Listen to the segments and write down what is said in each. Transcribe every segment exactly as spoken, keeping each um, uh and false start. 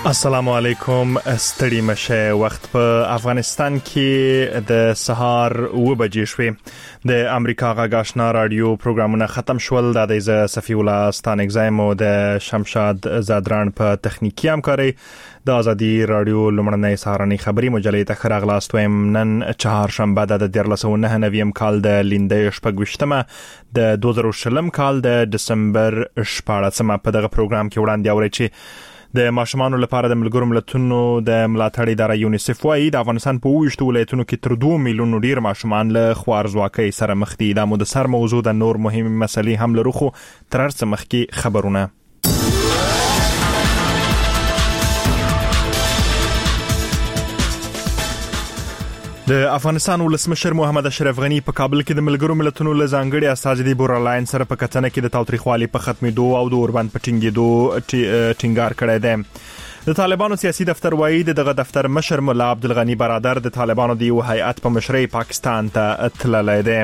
السلام علیکم. ستړي مشه. وخت په افغانستان کې د سهار و بجې شوې. د امریکا غږ آشنا رادیو پروګرامونه ختم شول. د دې صفی الله ستانګزایم او د شمشاد زادران په تخنیکی همکاري د ازادي رادیو لمړنۍ سهارنۍ خبري مجلې ته خراغلاست ويم. نن چهارشنبه د دیارلس سوه نهه نوي کال د لیندې شپږویشتمه د دوه زره شلم کال د دسمبر شپاړسمه په دغه پروګرام کې وړاندې اوري چې د ماشومانو لپاره د ملګرو ملتونو د ملاتړ اداره یونیسف وايي د افغانستان په ویشتو ولایتونو کې تر دوه میلیونو ډیر ماشومان له خوارزواکۍ سره مخ دي. دا مو د سر موضوع د نور مهمه مسلې هم لرو خو تر څه مخکې خبرونه. د افغانستان ولسمشر محمد اشرف غنی په کابل کې د ملګرو ملتونو له ځانګړي استازي بورلاین سره په کتنه کې د تاوتریخوالي په ختمېدو او د اوربند په ټینګېدو ټینګار کړی دی. د طالبانو سیاسي دفتر وایي دغه دفتر مشر مولا عبدالغنی برادر د طالبانو د یو هیئت په مشرۍ پاکستان ته تللی دی.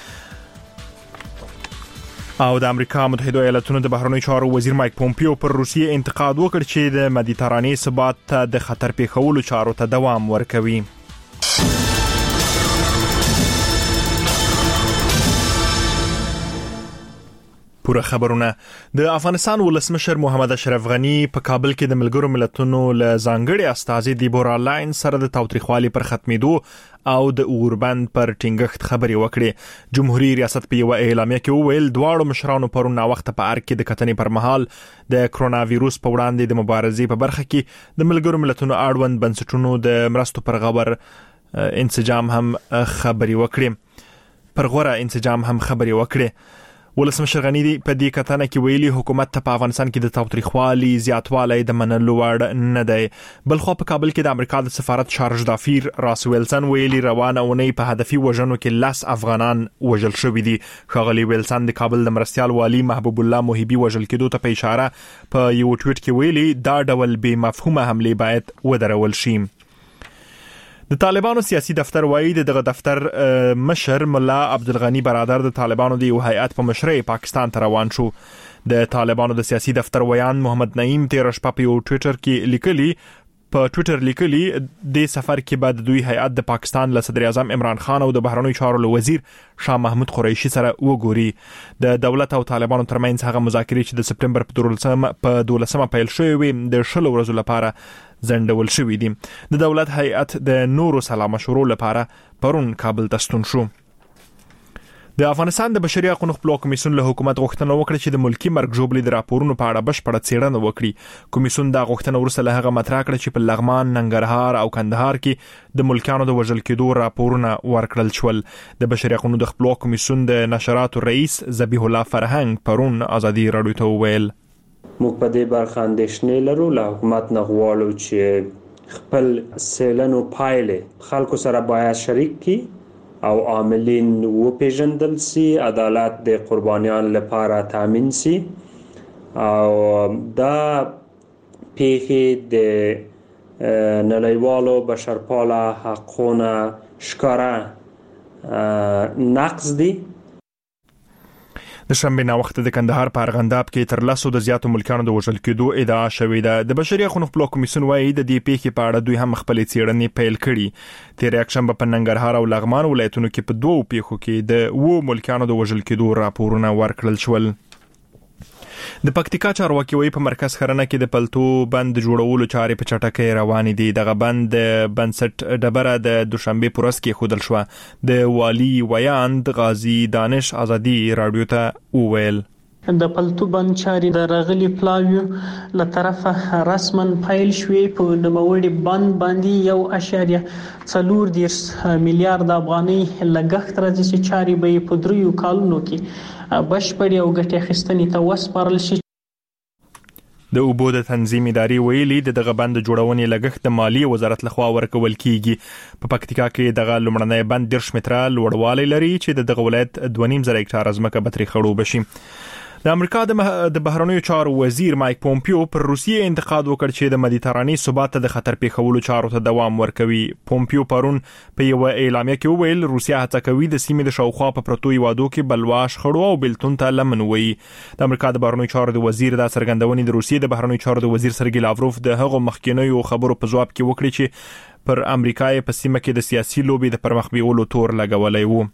او د امریکا متحده ایالاتونو د بهرنیو چارو وزیر مایک پومپیو پر روسیې انتقاد وکړ چې د مدیترانې ثبات ته د خطر پیښولو چارو ته دوام ورکوي. پوره خبرونه. د افغانستان ولسمشر محمد اشرف غنی په کابل کې د ملګرو ملتونو له ځانګړي استازي بورلاین سره د تاوتریخوالي پر ختمېدو او د اوربند پر ټینګښت خبرې وکړې. جمهوریت ریاست په یو اعلامیه کې وویل دواړو مشرانو پرون وخت په ارګ کې د کتنې پر مهال د کرونا وایروس په وړاندې د مبارزې په برخه کې د ملګرو ملتونو اړوند بنسټونو د مرستو پر غبر انسجام هم خبرې وکړې. پر غوره انسجام هم خبرې وکړې. ولسمشر غنی په دې کتنه کې ویلي حکومت ته په افغانستان کې د تاوتریخوالي زیاتوالی د منلو وړ نه دی. بل خو په کابل کې د امریکا د سفارت شارج دافیر راس ویلسن ویلي روانه اونۍ په هدفي وژنو کې لس افغانان وژل شوي دي. ښاغلي ویلسن د کابل د مرستیال والي محبوب الله محبي وژل کېدو ته په اشاره په یو ټویټ کې ویلي دا ډول بې مفهومه حملې باید ودرول شي. د طالبانو سیاسي دفتر وایي دغه دفتر مشر مولا عبدالغنی برادر د طالبانو د یو هیئت په مشرۍ پاکستان ته روان شو. د طالبانو د سیاسي دفتر ویان محمد نعیم تیر شپه په یو ټویټر کې لیکلي په ټویټر لیکلي د سفر کې بعد دوی هیئت د پاکستان له صدر اعظم عمران خان او د بهرنیو چارو له وزیر شاه محمود قریشي سره وګوري. د دولت او طالبانو ترمنځ هغه مذاکرې چې د سپټمبر په دولسمه پیل شوې وي د شلو ورځو لپاره زندول شوې دي. د دولت هیئت د نورو سلا مشورو لپاره پرون کابل ته ستون شو. د افغانستان د بشري حقوقو خپلواک کمیسیون له حکومت غوښتنه وکړه چې د ملکی مرګ ژوبلې د راپورونو په اړه بشپړه څېړنه وکړي. کمیسیون دا غوښتنه ورسره له هغه مطرح کړه چې په لغمان، ننګرهار او کندهار کې د ملکیانو د وژل کېدو راپورونه ورکړل شول. د بشري حقوقو د خپلواک کمیسیون د نشراتو رئیس ذبیح الله فرهنګ پرون ازادي رادیو ته وویل موږ په دې برخه اندېښنې لرو. له حکومت نه غواړو چې خپل څېړنو پایلې خلکو سره باید شریک کړي او عاملین وپېژندل سي، عدالت د قربانیان لپاره تامین سي او دا پیښې د نړیوالو بشرپاله حقونو ښکاره نقض دي. د شنبه نا وخت د کندهار په ارغنداب کې تر لسو د زیاتو ملکانو د وژل کېدو ادعا شوې ده. د بشري حقوقو خپلواک کمیسیون وايي د دې پیښې په اړه دوی هم خپل څېړنې پیل کړي. تیر یکشنبه په ننګرهار او لغمان ولایتونو کې په دوو پیښو کې د وو ملکانو د وژل کېدو راپورونه ورکړل شول. د پکتیکا چارواکي وایي په مرکز خرنه کې د پلتو بند جوړولو چارې په چټکۍ روانې دي. دغه بند بنسټ ډبره د دوشنبه پورس کې خودل شو. د والی ویاند غازی دانش ازادي رادیو ته وویل د پلتو بند چارې د راغلي پلاویو له طرفه رسما پیل شوې. په نوموړي بند باندې یو اشاریه څلور دیرش میلیارډ افغانۍ لګښت راځي چې چارې به په دریو کالونو کې بشپړې او ګټې اخیستنې ته وسپارل شي. د اوبو د تنظیم ادارې ویلي دغه بند جوړونې لګښت د مالیې وزارت لخوا ورکول کیږي. په پکتیکا کې دغه لومړنی بند دیرش متره لوړوالی لري چې دغه ولایت دوه نیم زره هکټاره ځمکه به ترې خړوبه شي. د امریکا د بهرنیو چارو وزیر مایک پومپیو پر روسیې انتقاد وکړ چې د مدیترانې ثبات ته د خطر پیښولو چارو ته دوام ورکوي. پومپیو پرون په یو اعلامیه کې وویل روسیا هڅه کوي د سیمې د شاوخوا په پروتو هیوادو کې بلوا شخړو او بیلتون ته لمن وي. د امریکا د بهرنیو چارو د وزیر د څرګندونې د روسیې د بهرنیو چارو د وزیر سرګی لاوروف د هغو مخکینیو خبرو په جواب کې وکړي چې پر امریکا په سیمه کې د سیاسي لوبي د پرمخ بیولو تور لګولای وو.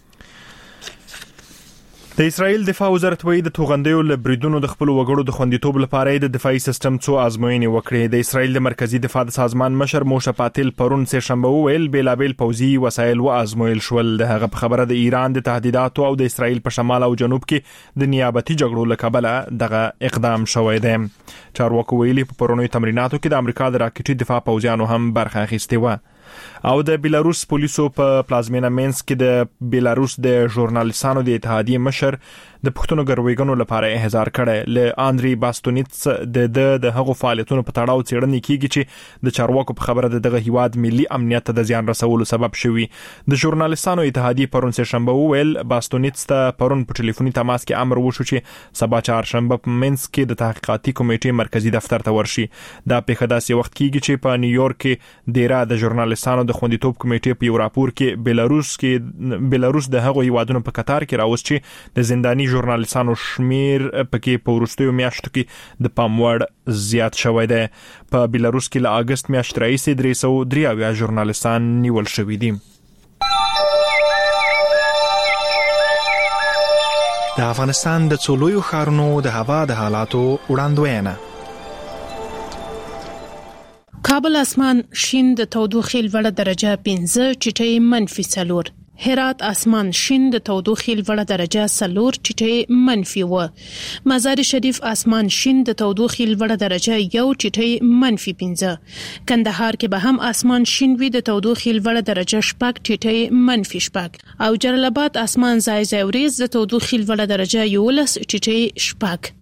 د اسرائیل دفاع وزارت وایي د توغندیو له بریدونو د خپل وګړو د خوندیتوب لپاره د دفاعي سیستم څو آزموینې وکړې. د اسرائیل د مرکزی دفاع د سازمان مشر موشه پاتل پرون سه شنبه ویل بیلابل پوځي وسایل و آزمویل شول. د هغه په خبره د ایران د تهدیداتو او د اسرائیل په شمال او جنوب کې د نیابتي جګړو له کبله دغه اقدام شوی دی. چارواکو ویلي په پرونی تمریناتو کې د امریکا د راکټي دفاع پوځیانو هم برخه اخیستې و. او د بیلاروس پولیسو په پلازمینه مینسک کې د بیلاروس د ژورنالیستانو د اتحادیې مشر د پښتون ګرویګانو لپاره احضار کړي. ل آندری باستونیتس د د د هغو فعالیتونو په تړاو څېړنې کیږي چې د چارواکو په خبره دغه هیواد ملي امنیت ته د زیان رسولو سبب شوی. د ژورنالیستانو اتحادیې پرون سه شنبه ویل باستونیتس ته پرون په ټلیفوني تماس کې امر وشو چې سبا چهارشنبه په مینسک کې د تحقیقاتي کمیټې مرکزی دفتر ته ورشي. دا په داسې وخت کېږي چې په نیویورک کې ډیره د ژورنالیستانو د خوندیتوب کمیټې په یو راپور کې بیلاروس کې بیلاروس د هغو هیوادونو په قطار کې راوست چې د زنداني ژورنالیستانو شمیر پکې په وروستیو میاشتو کې د پام وړ زیات شوی دی. په بیلاروس کې له اگست میاشتې راهیسې درې سوه درې اویا ژورنالیستان نیول شوي دي. د افغانستان د څلورو ښارونو د هوا د حالاتو وړاندوینه. کابل اسمان شین د تودوخې لوړه درجه پنځه چټي منفي څلور. هرات اسمان شین د تودوخې لوړه درجه څلور چټي منفي و. مزار شریف اسمان شین د تودوخې لوړه درجه یو چټي منفي پنځه. کندهار کې به هم اسمان شین وي د تودوخې لوړه درجه شپږ چټي منفي شپږ. او جلال آباد اسمان ځای ځای وریځ د تودوخې لوړه درجه یولس چټي شپږ.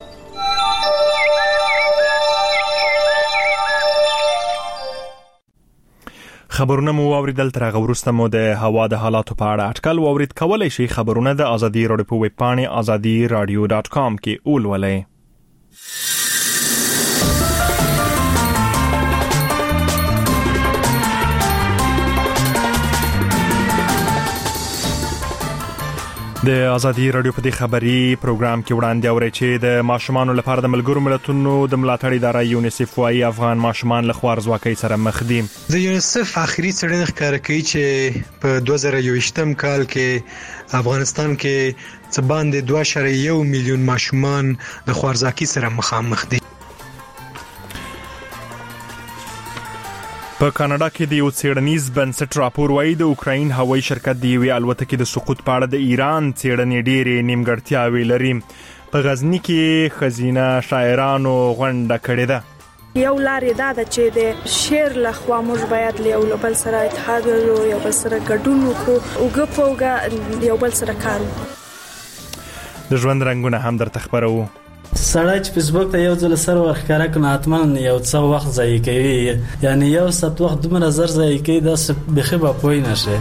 خبرونه مو واوریدل. تر هغه وروسته مو د هوا د حالاتو په اړه اټکل واورید. کولای شئ خبرونه د ازادي رادیو په ویب پاڼه ازادي رادیو ډاټ کام کې ولولئ. د ازادي رادیو په دې خبري پروګرام کې وړاندې اوري چې د ماشومانو لپاره د ملګرو ملتونو د ملاتړ اداره یونیسف وايي افغان ماشومان له خوارزواکۍ سره مخ دي. د یونیسف اخري څېړنه ښکاره کوي چې په دوه زره یوویشتم کال کې افغانستان کې څه باندې دوه اعشاریه یو میلیون ماشومان د خوارزواکۍ سره مخامخ دي. په کاناډا کې د یو څېړنیز بنسټ راپور وايي د اوکراین هوایي شرکت د یوې الوتکې د سقوط په اړه د ایران څېړنې ډېرې نیمګړتیاوې لري. په غزني کې ښځینه شاعرانو غونډه کړې ده. یو لارې دا ده چې د شعر لخوا موږ باید له یو بل سره اتحاد ولرو، یو بل سره ګډون وکړو، اوګه په اوګه یو بل سره کار وکړو. د ژوند رنګونه هم درته خبرو. سړی چې فیسبوک ته یو ځل سره ورخاره کنه اتمن یو څو وخت ضایع کوي، یعنی یو سات وخت دومره زر ضایع کوي دا بخي به پوي نشه.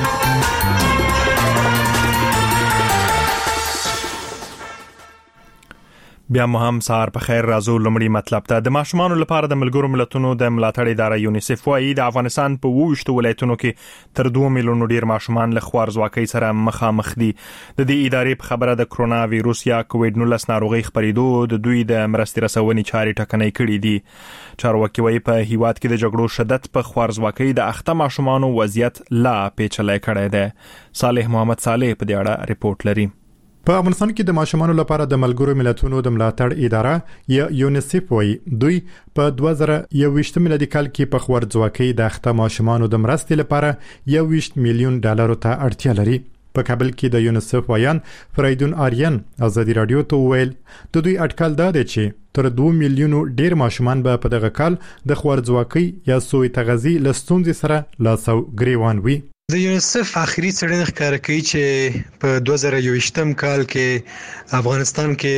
بیا مو هم سهار په خیر راځو. لمړی مطلب ته د ماشومانو لپاره د ملګرو ملتونو د ملاتړ اداره یونیسف وايي د افغانستان په وویشت ولایتونو کې تر دوه میلیونو ډیر ماشومان له خوارزواکۍ سره مخامخ دي. د دې ادارې په خبره د کرونا وایروس یا کووډ نولس ناروغي خپرېدو د دوی د مرستې رسونې چارې ټکنۍ کړې دي. چارواکي وايي په هیواد کې د جګړو شدت په خوارزواکۍ د اخته ماشومانو وضعیت لا پیچلی کړی دی. صالح محمد صالح په دې اړه ریپورت لري. په افغانستان کې د ماشومانو لپاره د ملګرو ملتونو د ملاتړ اداره یا یونیسف وايي دوی په دوه زره یوویشت میلادي کال کې په خوارزواکۍ د اخته ماشومانو د مرستې لپاره یوویشت میلیون ډالر ته اړتیا لري. په کابل کې د یونیسف وایان فریدون آریان ازادي رادیو ته ویل د دوی اټکل دا دی چې تر دوه میلیونو ډیر ماشومان به په دغه کال د خوارزواکۍ یا سوء تغذیه له ستونزې سره لاس او ګریوان وي. د یونیسف اخري څېړنه ښکاره کوي چې په دوه زره یوویشتم کال کې افغانستان کې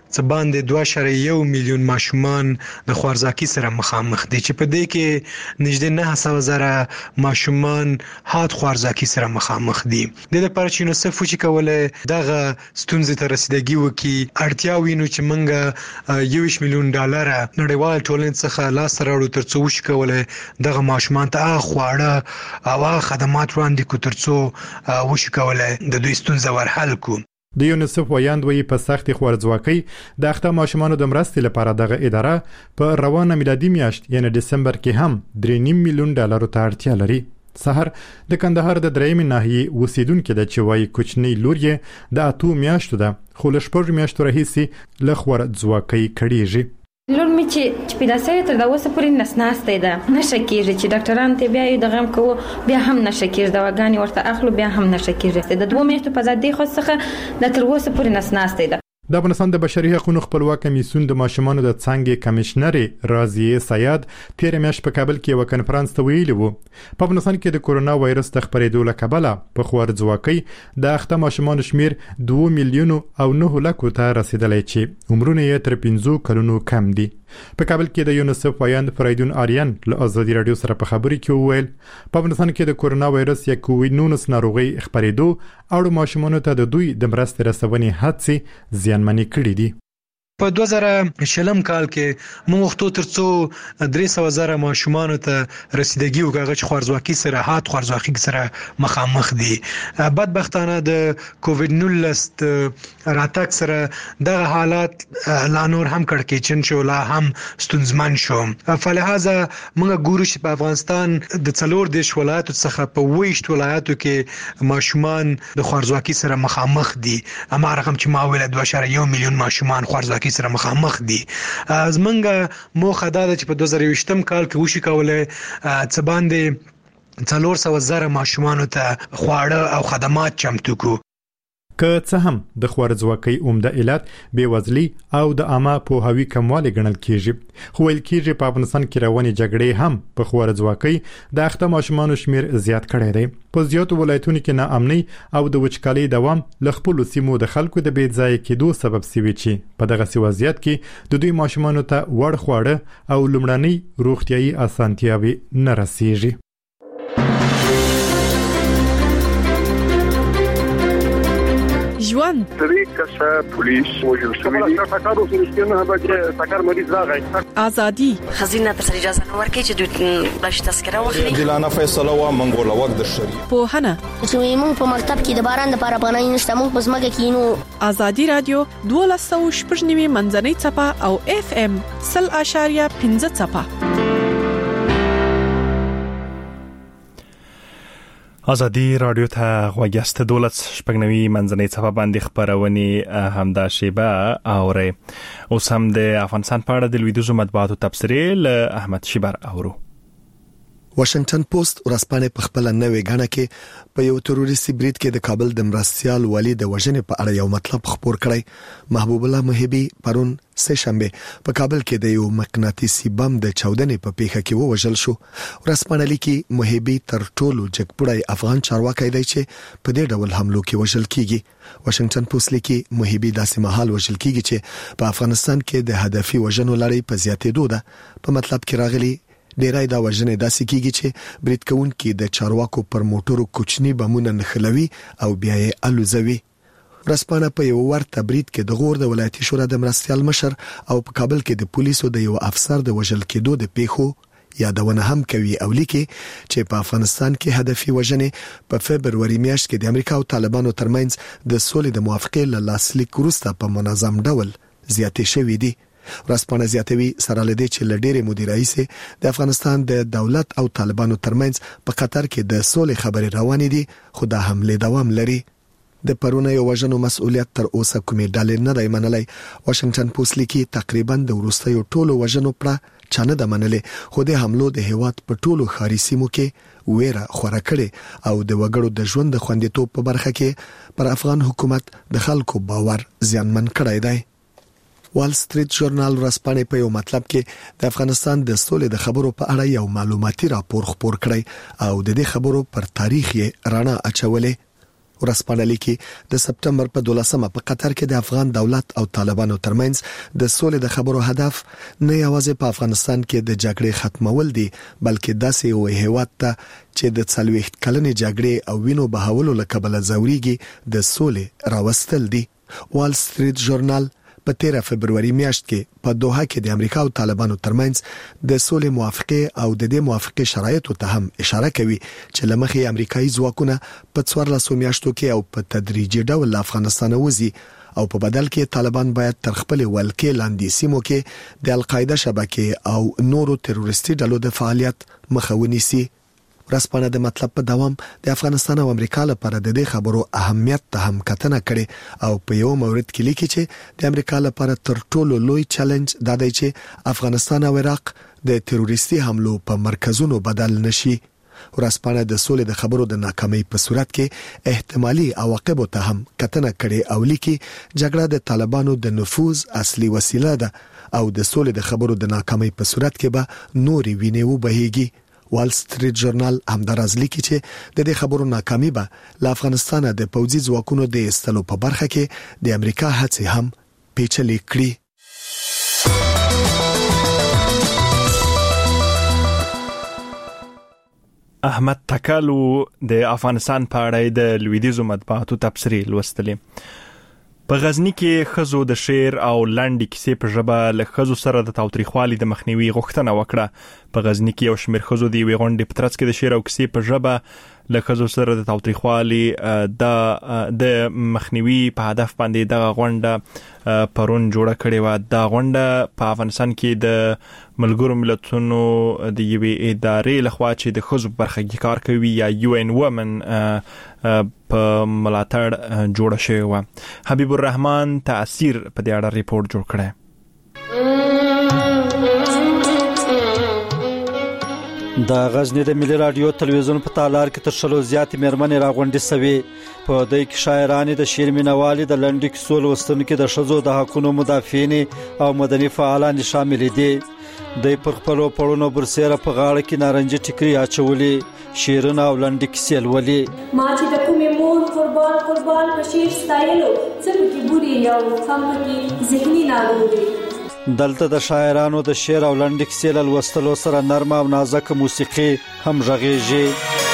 څه باندې دوه اعشاریه یو میلیون ماشومان د خوارزاکي سره مخامخ دي چې په دې کې نږدې نه سوه زره ماشومان حاد خوارزاکي سره مخامخ دي. د لپاره چې یونیسف چې کوله دغه ستونزې ته رسیدګي وکړي اړتیا وینو چې موږ یو میلیون ډالر نړیوال ټولنې څخه لاس راوړو ترڅو وشکوله دغه ماشومان ته خواړه او خدمات وړاندې کو ترڅو وشکوله د دوی ستونزې ورحل کو. د یونیسف ویاند وی په سخت خوارځواکۍ د اخته ماشومانو د مرستې لپاره دغه اداره په روانه میلادي میاشت یعنی دسمبر کې هم درې نیم میلیون ډالر ته اړتیا لري. سحر د کندهار د درېمې ناحیې اوسیدونکو د چوي کوچنی لور یې د اتو میاشتو ده خو له شپږ میاشتو راهیسې له خوارځواکۍ کړيږي. لور می چې پیدا سوی تر دا اوسه پورې نسناسته ده نشه کېږي چې ډاکټران ته بیا یو دغه کوو بیا هم نشه کېږي دواګانې ورته اخلو بیا هم نشه کېږي د دوه میاشتو په ځای دی خو څخه د تر اوسه پورې نسناسته ده. د افغانستان د بشري حقوقو خپلواک کمیسیون د ماشومانو د څنګه کمشنر رازیه سیاد تیر میاشت په کابل کې یو کنفرانس ته ویلي وو په افغانستان کې د کورونا وایرس د خپرېدو له کبله په خوارځواکۍ د اخته ماشومانو شمیر دوه میلیون او نه لکو ته رسیدلی چې عمرونه یې تر پنځه کلونو کم دي. په کابل کې د یونیسف ویاند فریدون آریان له ازادي رادیو سره په خبري کې وویل په افغانستان کې د کورونا وایرس یا کووډ نولس ناروغي خپرېدو اړو ماشومانو ته د دوی د مرستې رسونې هڅې زیانمنې کړې دي. په دوه زره شلم کال کې موږ وختو ترڅو درې سوه زره ماشومان ته رسیدګي وکړه چې خوارځواکي سره حاد خوارځواکي سره مخامخ دي. بدبختانه د کووډ نولس راتګ سره دغه حالات لا نور هم کړکېچن شو لا هم ستونزمن شو. فلهذا موږ ګورو چې په افغانستان د څلور دیش ولایتو څخه په ویشت ولایتو کې ماشومان د خوارځواکي سره مخامخ دي. اما رقم چې ما ویل دوه اعشاریه یو میلیون ماشومان خوارځواکي سره مخامخ دي. زمونږ موخه دا ده چې په دوه زره یوویشتم کال کې وشي کوله څه باندې څلور سوه زره ماشومانو ته خواړه او خدمات چمتو کو. که څه هم د خوارځواکۍ عمده علت بېوزلي او د عامه پوهاوي کموالی ګڼل کېږي خو ویل کېږي په افغانستان کې روانې جګړې هم په خوارځواکۍ د اخته ماشومانو شمیر زیات کړی دی. په زیاتو ولایتونو کې ناامنۍ او د وچکالۍ دوام له خپلو سیمو د خلکو د بې ځایه کېدو سبب سوي چې په دغسې وضعیت کې د دوی ماشومانو ته وړ خواړه او لومړنۍ روغتیایي اسانتیاوې نه رسیږي. ژوند درې کسه پولیس وژل شوي دي. سکارو سرسټینه به چې سکار مریض راغی. ازادي خزینه تر اجازه نه ورکړي چې دوی باش تذکره واخلي. دلانه فیصله وا منګول وخت د شری. پوهنه چې موږ په مکتب کې د باران لپاره پناه نشته موږ په ځمکه کې نو. ازادي رادیو دوه سوه شپږ نوي منځنۍ چپه او اف ام صفر اعشاریه پنځه چپه. ازادي رادیو ته غوږیاست دولت شپږنوي منځنۍ صفه باندې خبرونه همدا شیبه اوري. اوس هم د افغانستان په اړه د لویدیځو مطبوعاتو تبصرې له احمد شیبر اورو. واشنگټن پوسټ ورځپاڼه په خپل نوې غاڼه کې په یو تروریستي بریټ کې د کابل د مرستيال والي د وژنې په اړه یو مطلب خبر کړی. محبوب الله محبي پرون سه شنبه په کابل کې د یو مقناطیسي بم د چاودنې په پیښه کې ووژل شو. ورځپاڼه لیکي محبي تر ټولو جګپړای افغان چارواکي دی چې په دې ډول حملو کې وژل کیږي. واشنگټن پوسټ لیکي محبي داسې مهال وژل کیږي چې په افغانستان کې د هدفي وژنو لړۍ په زیاتېدو ده. په مطلب کې راغلي ډیرای دا وژنې داسې کیږي چې بریټ کون کې د چارواکو پر موټرو کوچني بمونه نخلوي او بیا یې الوزوي. ورځپاڼه په یو ورته بریټ کې د غور د ولایتي شورا د مرستيال مشر او په کابل کې د پولیسو د یو افسر د وژل کېدو د پیښو یادونه هم کوي او لیکي چې په افغانستان کې هدفي وژنې په فبرवरी میاشت کې د امریکا او طالبانو ترمنځ د سولې د موافقې له لاسلیک وروسته په منظم ډول زیاتې شوې دي. ورځپاڼه زیاتوي سره لدې چې لډېرې مدیرای سي د افغانستان د دولت او طالبانو ترمنځ په قطر کې د سولې خبرې روانې دي خو د حمله دوام لري. د پرونه یو وژنو مسؤلیت تر اوسه کومې ډلې نه دی منلای. واشنگټن پوسټ لیکي تقریبا د وروستیو ټولو وژنو پر چانه د منلې خو د حملو د هیواد په ټولو خاري سیمو کې ویره خوره کړي او د وګړو د ژوند د خوندیتوب په برخه کې پر افغان حکومت د خلکو باور زیانمن کړی دی. وال سټریټ ژورنال ورځپاڼه په یو مطلب کې د افغانستان د سولې د خبرو په اړه یو معلوماتي راپور خپور کړی او د دې خبرو پر تاریخ یې رڼا اچولې. ورسپانه لیکي د سپټمبر په دولسمه په قطر کې د افغان دولت او طالبانو ترمنځ د سولې د خبرو هدف نه یوازې په افغانستان کې د جګړې ختمول دي بلکې داسې یو هیواد ته چې د څلوېښت کلنې جګړې او وینو بهولو له کبله زوريږي د سولې راوستل دي. وال سټریټ ژورنال په تیرا فبرवरी میاشت کې په دوحه کې د امریکا او طالبانو ترمنځ د سولې موافقه او د دې موافقه شرایطو ته هم اشاره کوي چې لمخې امریکایي ځواکونه په څوارلسو میاشتو کې او په تدریجي ډول افغانستان وځي او په بدل کې طالبان باید تر خپل ولکې لاندې سیمو کې د القاعده شبکې او نورو تروریستي ډلو د فعالیت مخه ونیسي. ورسپانه د مطلب په دوام د افغانستان او امریکا لپاره د دې خبرو اهمیت ته هم کتنه کړي او په یو مورد کې لیکي چې د امریکا لپاره تر ټولو لوی چیلنج دا دی چې افغانستان او عراق د تروریستي حملو په مرکزونو بدل نشي. ورسپانه د سولې د خبرو د ناکامۍ په صورت کې احتمالي عواقب ته هم کتنه کړي او لیکي جګړه د طالبانو د نفوذ اصلي وسیله ده او د سولې د خبرو د ناکامۍ په صورت کې به نوري وینې وبهيږي. وال سټریټ ژورنال همدارز لیکي چې د دې خبرو ناکامي به له افغانستان د پوځي ځواکونو د استلو په برخه کې د امریکا هڅې هم پیچلې کړي. احمد تکالو د افغانستان په اړه د لویدیزو مطبوعاتو تبصرې لوستلې. په غزنی کې خزو د شعر او لنډی کیسې په ژبه له خزو سره د تاوتریخوالي د مخنیوي غوښتنه وکړه. په غزنی کې یو شمېر خزو د وی غونډې په ترڅ کې د شعر او کیسې په ژبه له خزو سره د تاوتریخوالي د د مخنیوي په هدف باندې د غونډه پرون جوړه کړې و. د غونډه په افغانستان کې د ملګرو ملتونو د یوې ادارې لخوا چې د خزو برخه کې کار کوي یا یو ان وومن په ملاتړ جوړه شوې و. حبیب الرحمن تاثیر په دې اړه ریپورت جوړ کړی. د غزنی د ملي رادیو تلویزیون په تالار کې تر شلو زیاتې مېرمنې راغونډې سوي. په دې کې شاعرانې د شعر مینوالي د لنډو کیسو لوستونکو د ښځو د حقوقو مدافعین او مدني فعالان شامل دي. د پر خپلو پړونو برسېره په غاړه کې نارنجي ټیکري اچولې شعرونه او لنډې کیسې لولي. ما چې د کومې مور قربان قربان په شعر ستایلو څه پکې بوري یو کم پکې ذهني ناروغي. دلته د شاعرانو د شعر او لنډ کیسې لوستلو سره نرم او نازک موسیقي هم غږیږي.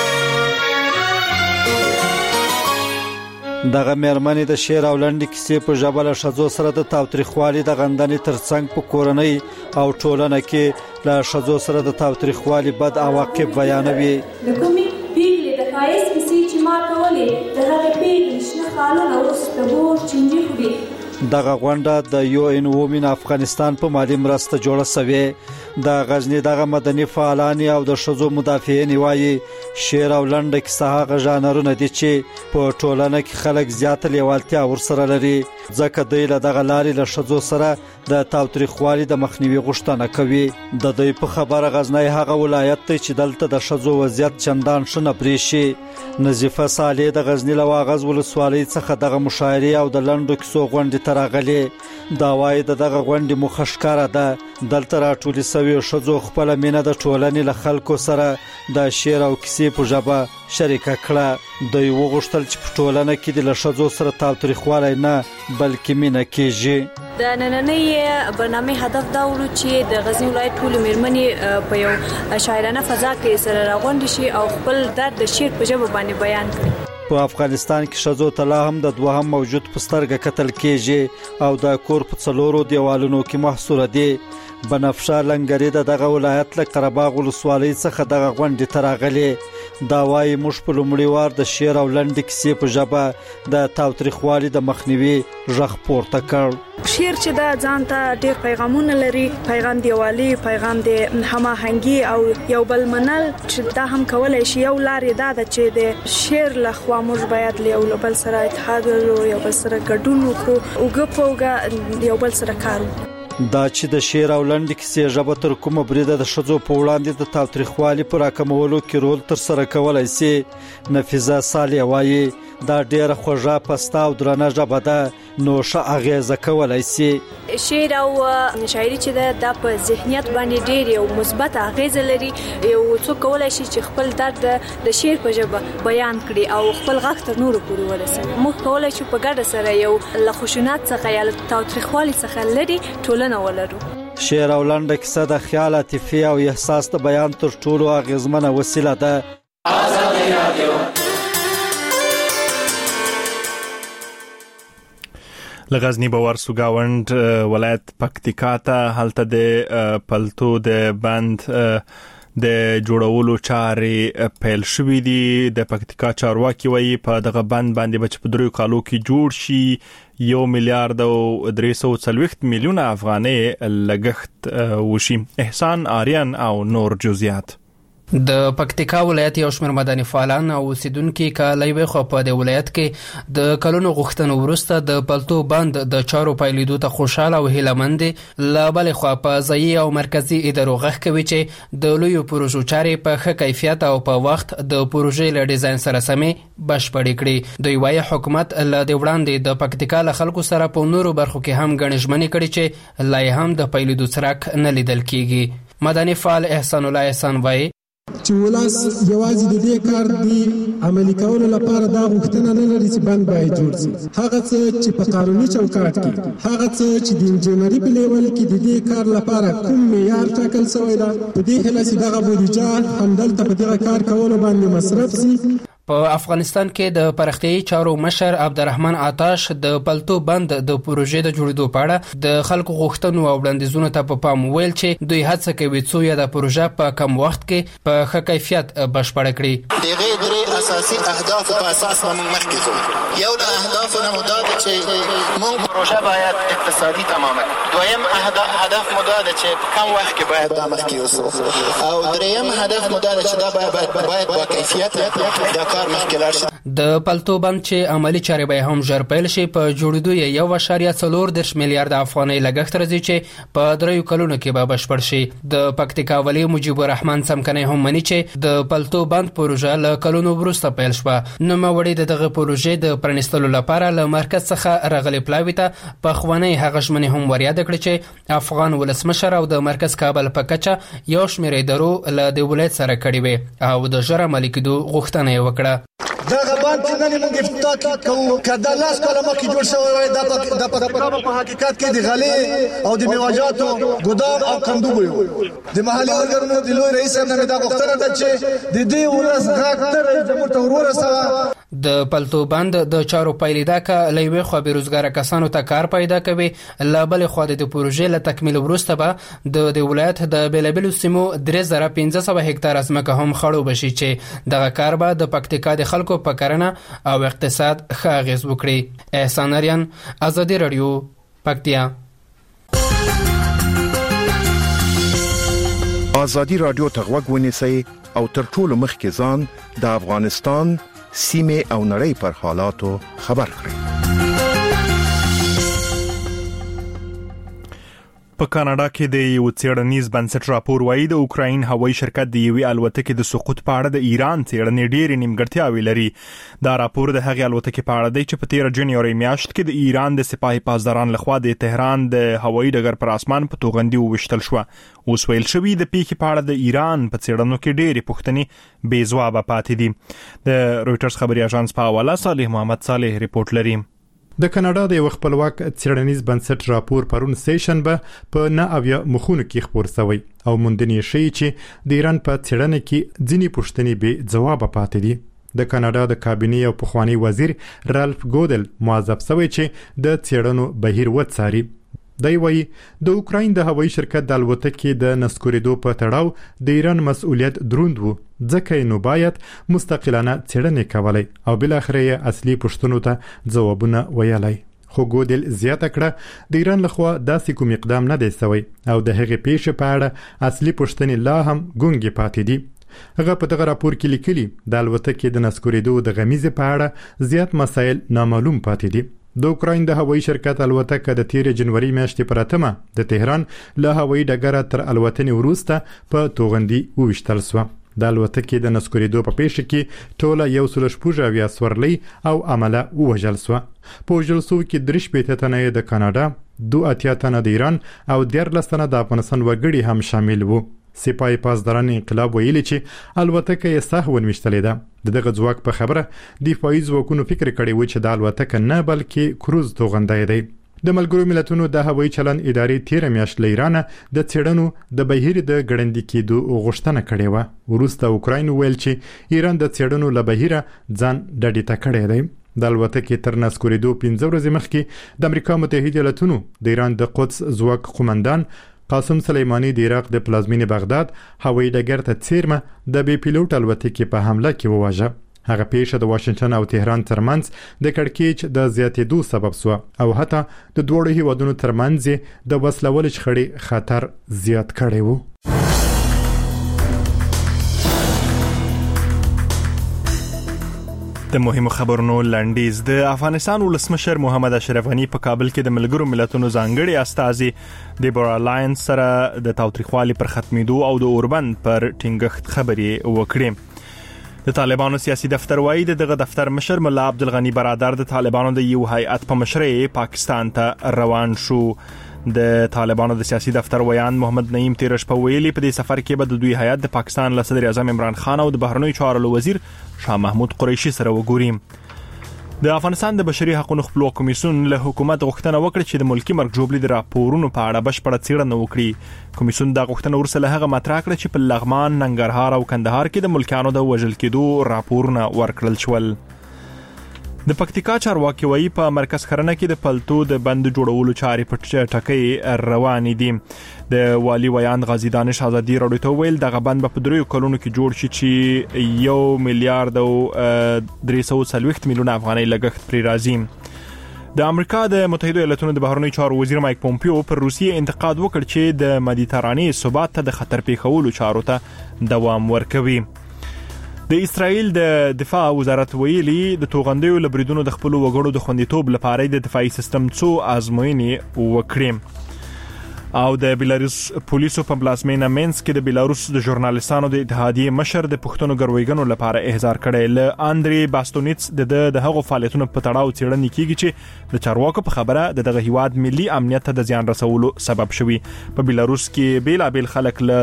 دغه مېرمنې د شعر او لنډ کیسې په ژبه له ښځو سره د تاوتریخوالي د غندنې ترڅنګ په کورنۍ او ټولنه کې له ښځو سره د تاوتریخوالي بد عواقب بیانوي. د کومې پیغلې د ښایست کیسې چې ما کولې د هغې پیغلې شنه خالونه اوس د بور چینجي خوري. دغه غونډه د یو ان وومن افغانستان په مالی مرسته جوړه شوې. د غزنی دغه مدني فعالان او د ښځو مدافعین وایي شعر او لنډه کیسه هغه ژانرونه دي چې په ټولنه کې خلک زیات لیوالتیا ورسره لري ځکه دوی له دغه لارې له ښځو سره د تاوتریخوالي د مخنیوي غوښتنه کوي. د دوی په خبره غزنی هغه ولایت دی چې دلته د ښځو وضعیت چندان ښه نه پریښي. نظیفه صالح د غزنی له واغظ ولسوالۍ څخه دغه مشاعرې او د لنډو کیسو غونډې ته راغلي. دا وایي د دغه غونډې موخه ښکاره ده دلته راټولې سوي ښځو خپله مینه د ټولنې له خلکو سره د شعر او کیسې په ژبه شریکه کړه. دوی وغوښتل چې په ټولنه کې د له ښځو سره تاوتریخوالی نه بلکې مینه کیږي. د نننۍ برنامې هدف دا و چې د غزنی ولایت ټولې مېرمنې په یو شاعرانه فضا کې سره راغونډې شي او خپل درد د شعر په ژبه باندې بیان کړي. په افغانستان کې ښځو ته لا هم د دوهم موجود په سترګه کتل کیږي او د کور په څلورو دیوالونو کې محصوره دي. بنفشه لنګري د دغه ولایت له قرهباغ ولسوالۍ څخه دغه غونډې ته راغلي. دا وایي موږ په لومړي وار د شعر او لنډې کیسې په ژبه د تاوتریخوالي د مخنیوي غږ پورته کړ. شعر چې دا ځان ته ډېر پیغامونه لري، پیغام دیوالي، پیغام د هماهنګي او یو بل منل چې دا هم کولای شي. یو لارې دا ده چې د شعر له خوا موږ باید له یو بل سره اتحاد ولرو، یو بل سره ګډون وکړو، اوږه په اوږه یو بل سره کار وکړو. دا چې د شعر او لنډ کیسې ژبه تر کومه بریده د ښځو په وړاندې د تاوتریخوالي پر راکمولو کې رول تر سره کولای شي. نفیزه صالح وایي دا ډیره خوږه پسته او درنه ژبه ده نو ښه اغیزه کولی سي. شعر او شاعري چې ده دا په ذهنیت باندې ډېر یو مثبت اغیزه لري. یو څوک کولی شي چې خپل درد د شعر په ژبه بیان کړي او خپل غږ تر نورو پورې ورسوي. موږ کولی شو په ګډه سره یو له خشونت څخه یا له تاوتریخوالي څخه لرې ټولنه ولرو. شعر او لنډه کیسه د خیال، عاطفې او احساس د بیان تر ټولو اغیزمنه وسیله ده. آزادي رادیو لغزنی باور سوګاوند ولایت پکتیکا ته هلته د پلتو د بند د جوړولو چارې پیل شوې دي. د پکتیکا چارواکي وایي په دغه بند باندې بچ په دریو کالو کې جوړ شي یو میلیارډ او درې سوه څلوېښت میلیونه افغانۍ لګښت وشي. احسان آریان او نور جزئیات. د پکتیکا ولایت یو شمېر مدني فعالان او اوسیدونکو کالای خو په د ولایت کې د کلونو غوښتنو وروسته د پلتو بند د چارو پیلیدو ته خوشاله او هیلهمند لا بل خو په ځای او مرکزی ادارو غږ کوي چې د لویو پروژو چارې په ښه کیفیت او په وخت د پروژې له ډیزاین سره سمې بشپړې کړي. دوی وايي حکومت له د وړاندې د پکتیکا له خلکو سره په نورو برخو کې هم غنښ ژمنې کړي چې لا هم د پیلیدو څرک نه لیدل کیږي. مدني فعال احسان الله احسان وايي چې ولاس یوازې د دې کار دی عملي کولو لپاره دا غوښتنه نه لري چې بند باید جوړ شي. هغه څه چې په قانوني چوکاټ کې، هغه څه چې د انجنیري په لیول کې د دې کار لپاره کوم معیار ټاکل شوی دی، په دې هیله چې دغه بودیجه همدلته په دغه کار کولو باندې مصرف شي. په افغانستان کې د پرختیايي چارو مشر عبدالرحمن آتاش د پلتو بند د پروژې د جوړېدو په اړه د خلکو غوښتنو او وړاندیزونو ته په پام ویل چې دوی هڅه کوي څو یا د پروژه په کم وخت کې په ښه کیفیت بشپړه کړي. دغه درې اساسي اهداف په اساس موږ مخکې ځو. یو له اهدافو نه دا چې موږ پروژه باید اقتصادي تمام کړو. دویم هدف مو دا چې په کم وخت کې باید دا مخکې یوسو. او دریم هدف مو دا چې دا باید باید با کیفیت د پلتو بند چې عملی چارې به هم ژر پیل شي په جوړېدو یې یو اعشاریه څلور دېرش میلیارډ افغانۍ لګښت راځي چې په دریو کلونو کې به بشپړ شي. د پکتیکا والي مجیب الرحمن څمکنی هم مني چې د پلتو بند پروژه له کلونو وروسته پیل شوه. نوموړي د دغه پروژې د پرانیستلو لپاره له مرکز څخه راغلي پلاوي ته په خوانی هغه ژمنې هم وریاد کړې چې افغان ولسمشر او د مرکز کابل په کچه یو شمېر ادارو له د ولایت سره کړي وي او د ژر عملي کېدو غوښتنه یې وکړه. دغه باندې چې نن موږ افتتاح کوو کدا لاس کله مخکې جوړ شوی وای دا د پکتیکا په حقیقت کې د غلې او د میوجاتو ګدام او کندوب یو د محلي ورګرونو د لوی رئیس هم نه دا غوښتنه ده چې د دې ولس غاک تر جمهور ته ورسوه. د پلتو بند د چارو پیلیدا کا لوی خو بیروزګار کسانو ته کار پیدا کوي. لا بل خو د پروژې له تکمیل وروسته به د د ولایت د بیلابلو سیمو درې زره پنځه سوه هکتار ځمکه هم خړو بشي چې دغه کار به د پکتیکا د خلکو په کرنه او اقتصاد ښه اغیز وکړي. احسان اریان، آزادي رادیو، پکتیا. آزادي رادیو ته غوږ ونیسئ او تر ټولو مخکې ځان د افغانستان سیمه او نړۍ پر حالاتو خبر کړئ. په کاناډا کې د یو څېړنیز بنسټ راپور وايي د اوکراین هوایي شرکت د یوې الوتکې د سقوط په اړه د ایران څېړنې ډېرې نیمګړتیاوې لري. دا راپور د هغې الوتکې په اړه دی چې په تیره جنوري میاشت کې د ایران د سپاهي پاسداران لخوا د تهران د هوایي ډګر پر اسمان په توغندي وویشتل شوه. اوس ویل شوي د پیښې په اړه د ایران په څېړنو کې ډېرې پوښتنې بې ځوابه پاتې دي. د رویټرز خبري اژانس په حواله صالح محمد صالح ریپورت لري. د کاناډا د یو خپلواک څېړنیز بنسټ راپور پرون سیشنبه په نه اویا مخونو کې خبر شوی او موندنې شي چې د ایران په څېړنه کې ځینې پوښتنې به جواب پاتې دي. د کاناډا د کابینې او پخوانی وزیر رالف ګودل موظف شوی چې د څېړنو بهیر وڅاري. دی وایي د اوکراین د هوایي شرکت د الوتکې د نسکورېدو په تړاو د ایران مسؤلیت دروند وو، ځکه نو باید مستقلانه څېړنې کولای او بل اخر یې اصلي پوښتنو ته ځوابونه ویلای. خو ګودل زیاته کړه د ایران لخوا داسې کوم اقدام نه دی شوی او د هغې پیښې په اړه اصلي پوښتنې لا هم ګونګې پاتې دي. هغه په دغه راپور کې لیکلي د الوتکې د نسکورېدو د غمیزې په اړه زیات مسایل نامعلوم پاتې دي. د اوکراین د هوایي شرکت الوتکه د تیر جنوري میاشتې پر اتمه د تهران له هوایي ډګره تر الوتنې وروسته په توغندي وویشتل شوه. د الوتکې د نسکوریدو په پیښه کې ټوله یو سل شپږ اویا سورلي او عمله وژل شو. په وژل شو کې درې شپېته تنه د کاناډا، دوه اتیا تنه د ایران او دیارلس تنه د افغانستان وګړي هم شامل وو. سپای پاسداران انقلاب ویلي چې الوتکه یې سهون وشتلې ده. دغه ځواک په خبره دفاعي ځواکونو فکر کړی و چې د الوتکه نه بلکې کروز توغندای دی. د ملګرو ملتونو د هوایي چلن ادارې تیر میاشت له ایران د څېړنو د بهیر د ګړندې کېدو غوښتنه کړې و. وروسته اوکراین ویل چې ایران د څېړنو له بهیر ځان ډډې ته کړی دی. د الوتکې تر نسکوریدو پنځه ورځې مخکې د امریکا متحده ایالاتونو د ایران د قدس ځواک قومندان قاسم سلیمانی د عراق د پلازمینې بغداد هوایي ډګر ته څیرمه د بې پیلوټ الوتکې په حمله کې وواژه. هغه پیښه د واشنگټن او تهران ترمنځ د کړکېچ د زیاتېدو سبب شو او حتی د دوه هیوادونو ترمنځ د وسلوال شخړې خطر زیات کړی و. د مهمو خبرونو لنډیز. د افغانستان ولسمشر محمد اشرف غنی په کابل کې د ملګرو ملتونو ځانګړي استازي دیبورا لاینز سره د تاوتریخوالي پر ختمېدو او د اوربند پر ټینګښت خبرې وکړې. د طالبانو سیاسي دفتر وایي دغه دفتر مشر مولا عبدالغنی برادر د طالبانو د یو هیئت په مشرۍ پاکستان ته روان شو. د طالبانو د سیاسي دفتر ویان محمد نعیم تیرش په ویلي په دې سفر کې به د دوی هیئت د پاکستان له صدر اعظم عمران خان او د بهرنیو چارو وزیر شاه محمود قریشي سره وګوري. د افغانستان د بشري حقوقو خپلواک کمیسیون له حکومت غوښتنه وکړه چې د ملکی مرګ جوړبلي د راپورونو په اړه بشپړه څېړنه وکړي. کمیسیون دا غوښتنه ورسره هغه مطرح کړه چې په لغمان، ننګرهار او کندهار کې د ملکیانو د وژل کېدو راپورونه ورکړل شول. د پکتیکا چارواکي وایي په مرکز خرنه کې د پلتو د بند جوړولو چارې په ټکي روانې دي. د والی ویان غازی دانش ازادي راډیو ته ویل دغه بند په دریو کلونو کې جوړ شي چې یو میلیارډ او درې سوه څلوېښت میلیونه افغانۍ لګښت پرې راځي. د امریکا د متحده ایالاتونو د بهرنیو چارو وزیر مایک پومپیو پر روسیې انتقاد وکړ چې د مدیترانې ثبات ته د خطر پیښولو چارو ته دوام ورکوي. د اسرائیل د دفاع وزارت ویلي د توغندیو لبریدونو د خپل وګړو د خوندیتوب لپاره د دفاعي سیستم څو آزموینې وکړي. او د بیلاروس پولیسو په پلازمینه مینسک کې د بیلاروس د ژورنالیستانو د اتحادیې مشر د پښتنو ګرویګنو لپاره احضار کړی. ل اندري باستونیټس د د هغو فعالیتونو په تړاو څېړنې کیږي چې د چارواکو په خبره د دغه هیواد ملي امنیت ته د زیان رسولو سبب شوي. په بیلاروس کې بیلابل خلک له